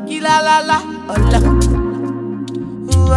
killer la la, Allah. Ooh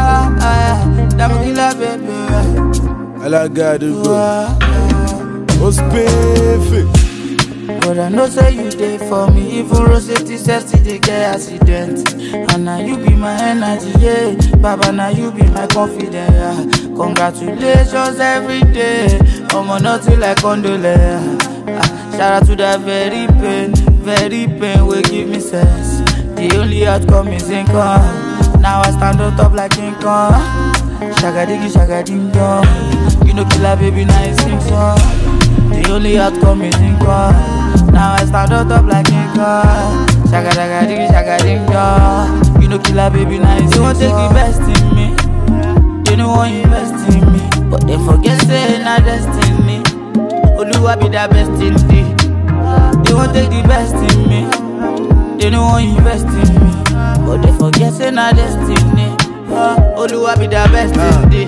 Damo killer baby. Allah God is good. What's perfect? But I know say you there for me. Even Rosette says they get accident. And now you be my energy, yeah. Baba, now you be my confidence, yeah. Congratulations every day. I'm nothing like condolence. Shout out to that very pain will give me sense. The only outcome is income. Now I stand on top like King Kong. Shagadigi, shagading dong. You know killer baby, now you sing song. The only outcome is income. Now I stand on top like King Kong. Shagadigi, shagading dong. You know killer baby, now you sing song. They won't take the best in me. They don't want invest in me. But they forget say na destiny. Oluwa be the best in thee. They won't take the best in me. They don't want invest in me. But they forget say na destiny. Oluwa be the best in thee.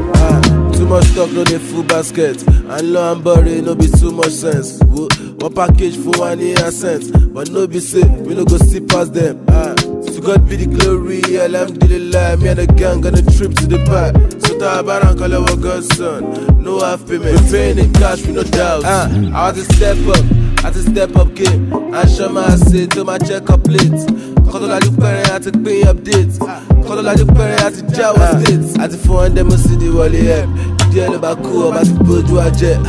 Too much talk, no dey full basket. And low and bury, no be too much sense. One package for 1 year cents. But no be say, we no go see past them. To God be the glory, alhamdulillah. Me and the gang on a trip to the park. So Tabaran call our God's son. No half payment, we paying in cash with no doubt. I had to step up game. And show my say to my check-up plate. Kotola look parent, I had to pay updates. Kotola look parent, I had to Jawa states. I had to phone them, see the wally help. Deal about cool, about the bojo a jet.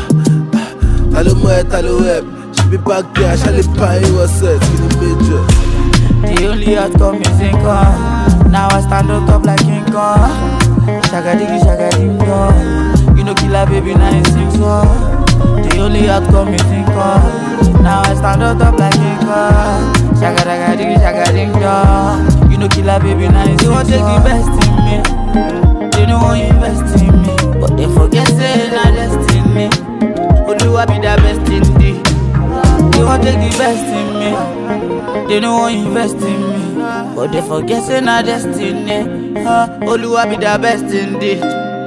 Talo mo talo help. She be back there, shall it pay what's it? In the major. The only outcome is income. Now I stand on top like King Kong. Shagadigi, shagading dong. You know killer baby, now you sing song. The only outcome is income. Now I stand on top like King Kong. Shagadigi, shagading dong. You know killer baby, now you sing song. They won't take the best in me. They don't want invest in me. But they forget say na destiny. Oluwa be the best in thee. They won't take the best in me. They don't want invest in me. But they forget say na destiny. Oluwa be the best in thee.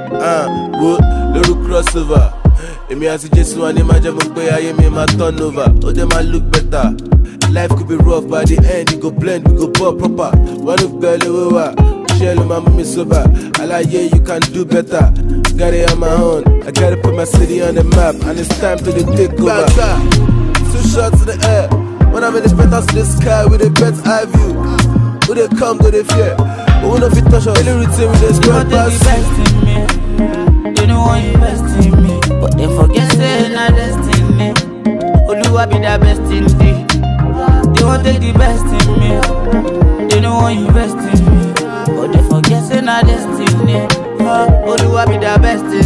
Little crossover. Emi àti Jesu wa ni ma jẹ́ mo pé ayé mi ma turn over. Ó dẹ̀ ma look better. Life could be rough, by the end you go blend, we go ball proper. One look belly over. Shell my mommy sober. I like yeah, you can do better. Got it on my own. I gotta put my city on the map, and it's time to the take over. 2 shots in the air. When I'm in the penthouse in the sky with a better eye view. Who they come, go they fear. But when I fit touch up, any routine with this girl pass. They don't take the best in me. They don't want invest in me. But they forget say na destiny. Oluwa be the best in thee. They won't take the best in me. They don't want invest in me. But they forget say na destiny. Oluwa be the best in